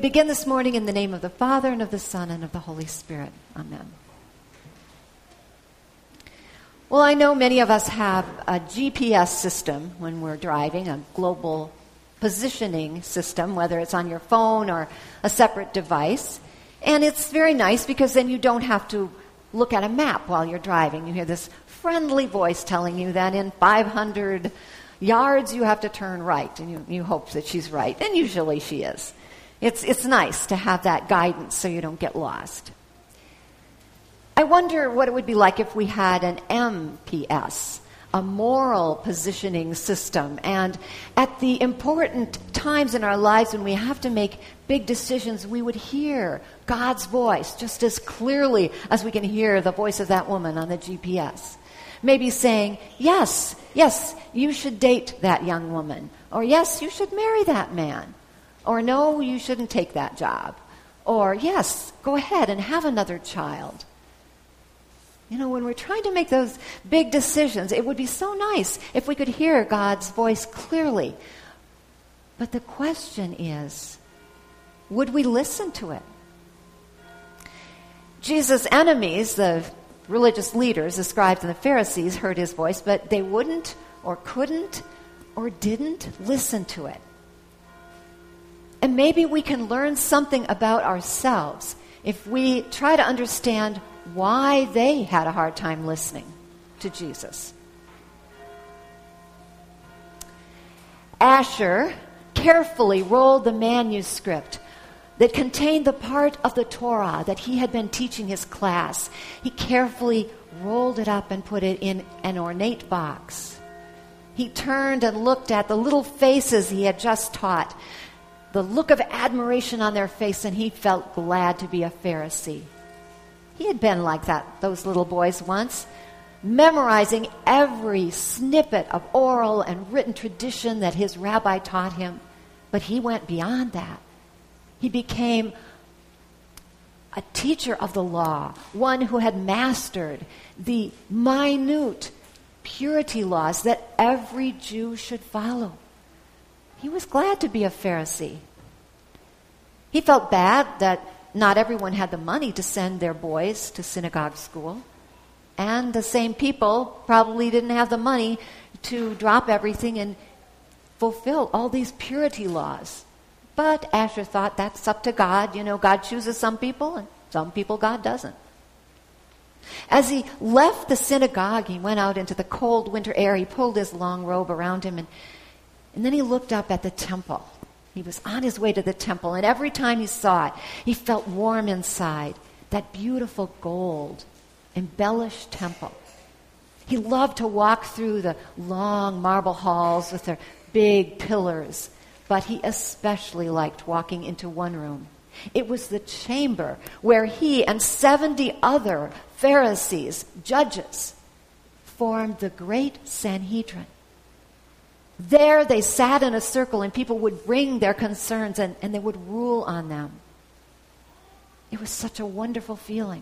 begin this morning in the name of the Father, and of the Son, and of the Holy Spirit. Amen. Well, I know many of us have a GPS system when we're driving, a global positioning system, whether it's on your phone or a separate device. And it's very nice because then you don't have to look at a map while you're driving. You hear this friendly voice telling you that in 500 yards you have to turn right, and you hope that she's right, and usually she is. It's nice to have that guidance so you don't get lost. I wonder what it would be like if we had an MPS, a moral positioning system, and at the important times in our lives when we have to make big decisions, we would hear God's voice just as clearly as we can hear the voice of that woman on the GPS. Maybe saying, yes, you should date that young woman, or yes, you should marry that man, or no, you shouldn't take that job, or yes, go ahead and have another child. You know, when we're trying to make those big decisions, it would be so nice if we could hear God's voice clearly. But the question is, would we listen to it? Jesus' enemies, the religious leaders, the scribes and the Pharisees, heard his voice, but they wouldn't or couldn't or didn't listen to it. And maybe we can learn something about ourselves if we try to understand why they had a hard time listening to Jesus. Asher carefully rolled the manuscript that contained the part of the Torah that he had been teaching his class. He carefully rolled it up and put it in an ornate box. He turned and looked at the little faces he had just taught, the look of admiration on their face, and he felt glad to be a Pharisee. He had been like those little boys once, memorizing every snippet of oral and written tradition that his rabbi taught him. But he went beyond that. He became a teacher of the law, one who had mastered the minute purity laws that every Jew should follow. He was glad to be a Pharisee. He felt bad that not everyone had the money to send their boys to synagogue school. And the same people probably didn't have the money to drop everything and fulfill all these purity laws. But Asher thought that's up to God. You know, God chooses some people and some people God doesn't. As he left the synagogue, he went out into the cold winter air. He pulled his long robe around him and then he looked up at the temple. He was on his way to the temple, and every time he saw it, he felt warm inside. That beautiful gold, embellished temple. He loved to walk through the long marble halls with their big pillars, but he especially liked walking into one room. It was the chamber where he and 70 other Pharisees, judges, formed the great Sanhedrin. There they sat in a circle and people would bring their concerns and they would rule on them. It was such a wonderful feeling.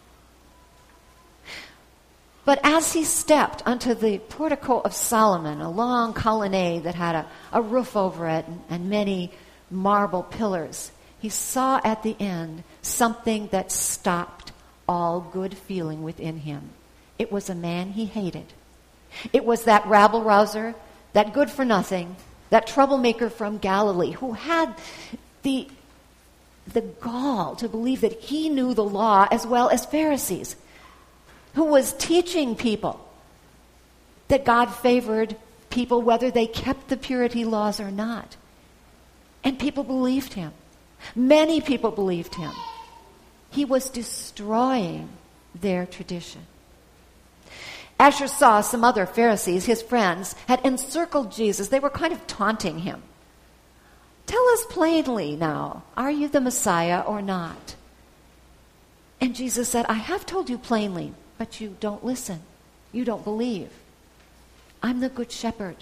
But as he stepped onto the portico of Solomon, a long colonnade that had a roof over it and many marble pillars, he saw at the end something that stopped all good feeling within him. It was a man he hated. It was that rabble-rouser, that good-for-nothing, that troublemaker from Galilee who had the gall to believe that he knew the law as well as Pharisees, who was teaching people that God favored people whether they kept the purity laws or not. And people believed him. Many people believed him. He was destroying their tradition. Asher saw some other Pharisees, his friends, had encircled Jesus. They were kind of taunting him. Tell us plainly now, are you the Messiah or not? And Jesus said, I have told you plainly, but you don't listen. You don't believe. I'm the good shepherd.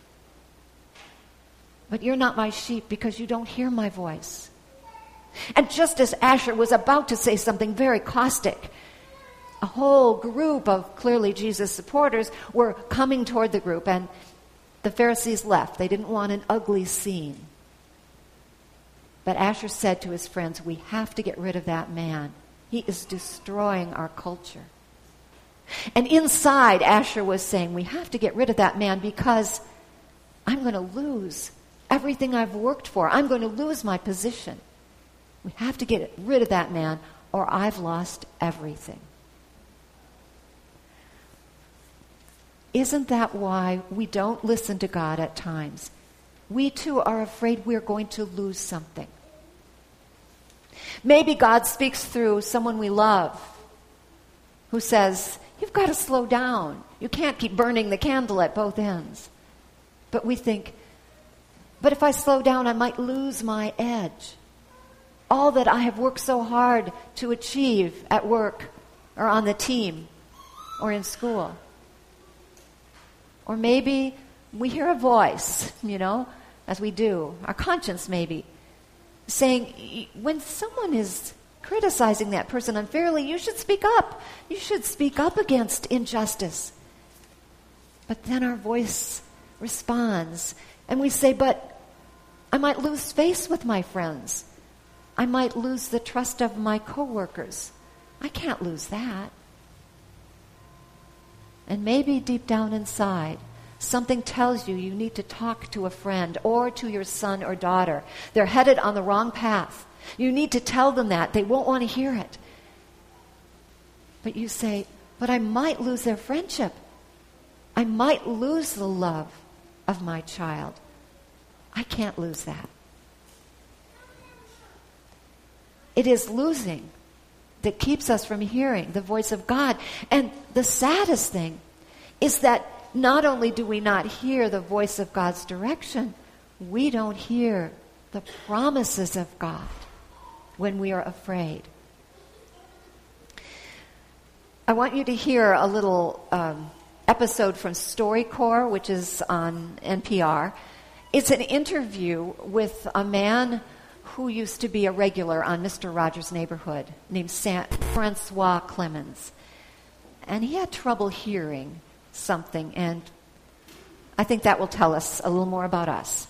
But you're not my sheep because you don't hear my voice. And just as Asher was about to say something very caustic, a whole group of clearly Jesus supporters were coming toward the group, and the Pharisees left. They didn't want an ugly scene. But Asher said to his friends, we have to get rid of that man. He is destroying our culture. And inside, Asher was saying, we have to get rid of that man because I'm going to lose everything I've worked for. I'm going to lose my position. We have to get rid of that man or I've lost everything. Isn't that why we don't listen to God at times? We too are afraid we're going to lose something. Maybe God speaks through someone we love who says, you've got to slow down. You can't keep burning the candle at both ends. But we think, but if I slow down, I might lose my edge. All that I have worked so hard to achieve at work or on the team or in school. Or maybe we hear a voice, as we do, our conscience maybe, saying, when someone is criticizing that person unfairly, you should speak up. You should speak up against injustice. But then our voice responds, and we say, but I might lose face with my friends. I might lose the trust of my coworkers. I can't lose that. And maybe deep down inside, something tells you you need to talk to a friend or to your son or daughter. They're headed on the wrong path. You need to tell them that. They won't want to hear it. But you say, but I might lose their friendship. I might lose the love of my child. I can't lose that. It is losing that keeps us from hearing the voice of God. And the saddest thing is that not only do we not hear the voice of God's direction, we don't hear the promises of God when we are afraid. I want you to hear a little episode from StoryCorps, which is on NPR. It's an interview with a man who used to be a regular on Mr. Rogers' Neighborhood named Francois Clemens. And he had trouble hearing something, and I think that will tell us a little more about us.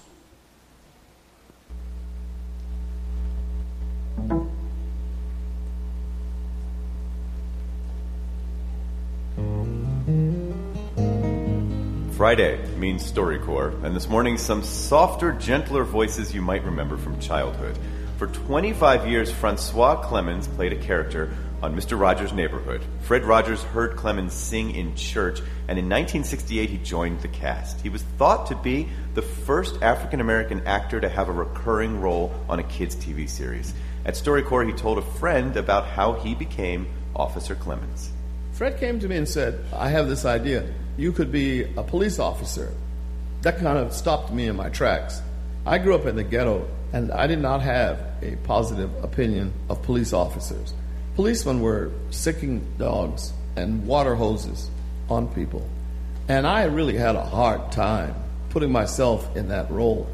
Friday means StoryCorps, and this morning some softer, gentler voices you might remember from childhood. For 25 years, Francois Clemens played a character on Mr. Rogers' Neighborhood. Fred Rogers heard Clemens sing in church, and in 1968 he joined the cast. He was thought to be the first African-American actor to have a recurring role on a kids' TV series. At StoryCorps, he told a friend about how he became Officer Clemens. Fred came to me and said, I have this idea. You could be a police officer. That kind of stopped me in my tracks. I grew up in the ghetto, and I did not have a positive opinion of police officers. Policemen were sicking dogs and water hoses on people. And I really had a hard time putting myself in that role.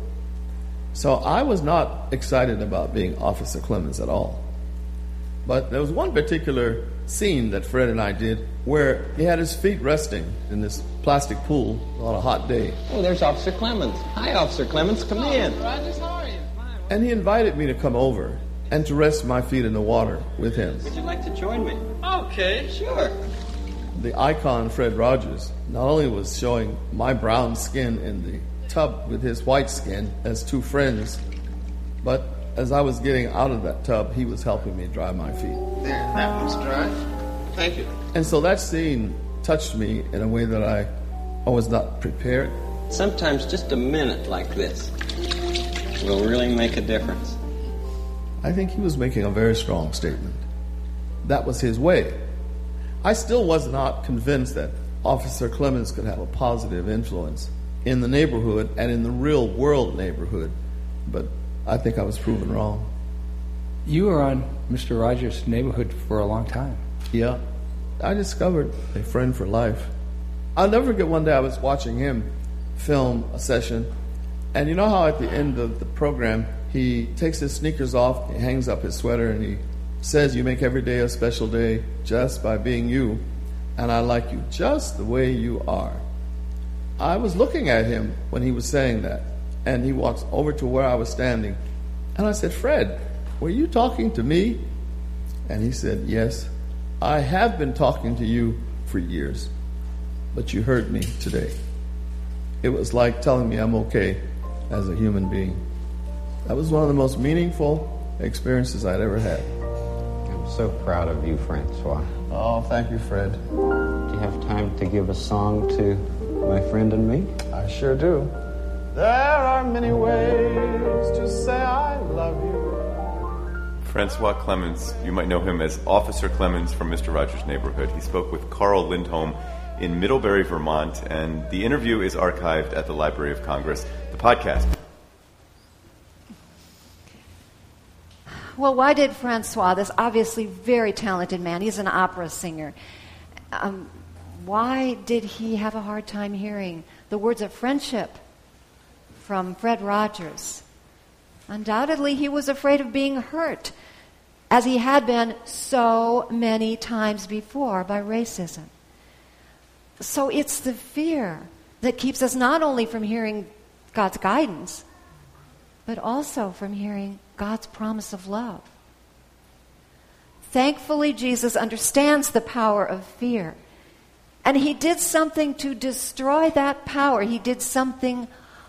So I was not excited about being Officer Clemens at all. But there was one particular scene that Fred and I did where he had his feet resting in this plastic pool on a hot day. Oh, there's Officer Clemens. Hi, Officer Clemens. Come in. Rogers, how are you? And he invited me to come over and to rest my feet in the water with him. Would you like to join me? Okay. Sure. The icon Fred Rogers not only was showing my brown skin in the tub with his white skin as two friends, but as I was getting out of that tub, he was helping me dry my feet. There, that one's dry. Thank you. And so that scene touched me in a way that I was not prepared. Sometimes just a minute like this will really make a difference. I think he was making a very strong statement. That was his way. I still was not convinced that Officer Clemens could have a positive influence in the neighborhood and in the real world neighborhood, but I think I was proven wrong. You were on Mr. Rogers' Neighborhood for a long time. Yeah. I discovered a friend for life. I'll never forget one day I was watching him film a session, and you know how at the end of the program he takes his sneakers off, he hangs up his sweater, and he says, you make every day a special day just by being you, and I like you just the way you are. I was looking at him when he was saying that, and he walks over to where I was standing, And I said, Fred, were you talking to me? And he said, yes, I have been talking to you for years, but you heard me today. It was like telling me I'm okay as a human being. That was one of the most meaningful experiences I'd ever had. I'm so proud of you, Francois. Oh, thank you, Fred. Do you have time to give a song to my friend and me? I sure do. There are many ways to say I love you. Francois Clemens, you might know him as Officer Clemens from Mr. Rogers' Neighborhood. He spoke with Carl Lindholm in Middlebury, Vermont, and the interview is archived at the Library of Congress. The podcast. Well, why did Francois, this obviously very talented man, he's an opera singer, why did he have a hard time hearing the words of friendship from Fred Rogers? Undoubtedly, he was afraid of being hurt, as he had been so many times before by racism. So it's the fear that keeps us not only from hearing God's guidance, but also from hearing God's promise of love. Thankfully, Jesus understands the power of fear, and he did something to destroy that power. He did something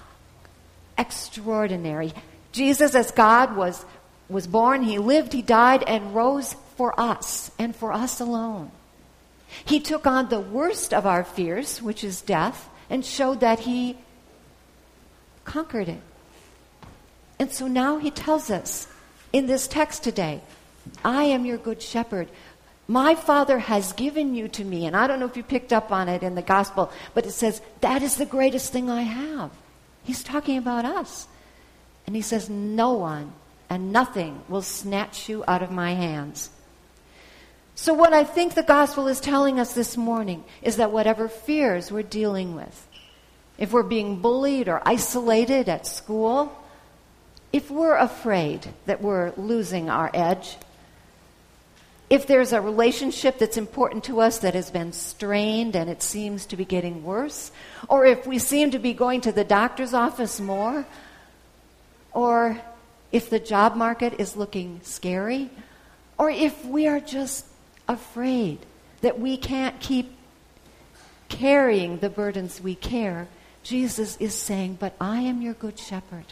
extraordinary. Jesus, as God, was born, he lived, he died, and rose for us, and for us alone. He took on the worst of our fears, which is death, and showed that he conquered it. And so now he tells us in this text today, I am your good shepherd. My Father has given you to me. And I don't know if you picked up on it in the gospel, but it says, that is the greatest thing I have. He's talking about us. And he says, no one and nothing will snatch you out of my hands. So what I think the gospel is telling us this morning is that whatever fears we're dealing with, if we're being bullied or isolated at school, if we're afraid that we're losing our edge, if there's a relationship that's important to us that has been strained and it seems to be getting worse, or if we seem to be going to the doctor's office more, or if the job market is looking scary, or if we are just afraid that we can't keep carrying the burdens we carry, Jesus is saying, but I am your good shepherd.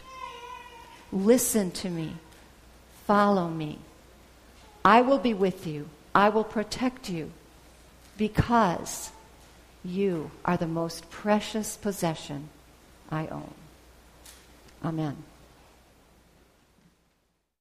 Listen to me. Follow me. I will be with you. I will protect you because you are the most precious possession I own. Amen.